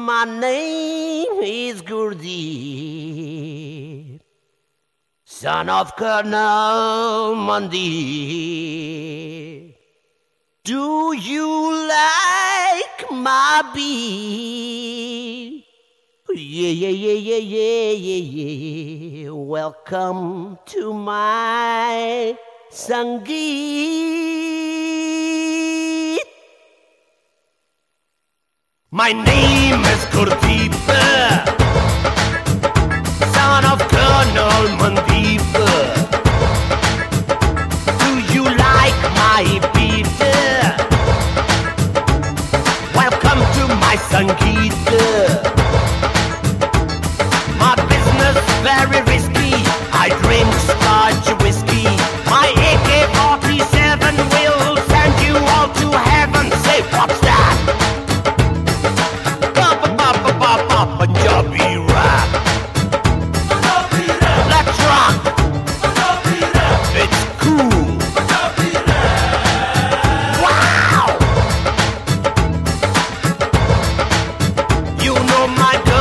My name is Gurdeep, son of Colonel Mandeep. Do you like my beat? Yeah. Welcome to my Sangeet. My name is Gurdeep, son of Colonel Mandeep. Do you like my beat? Welcome to my Sangeet. My business very risky. I drink Scotch whiskey. My AK-47 will send you all to heaven. Say, what's that? Punjabi rap. Let's rock. It's cool. Wow. You know my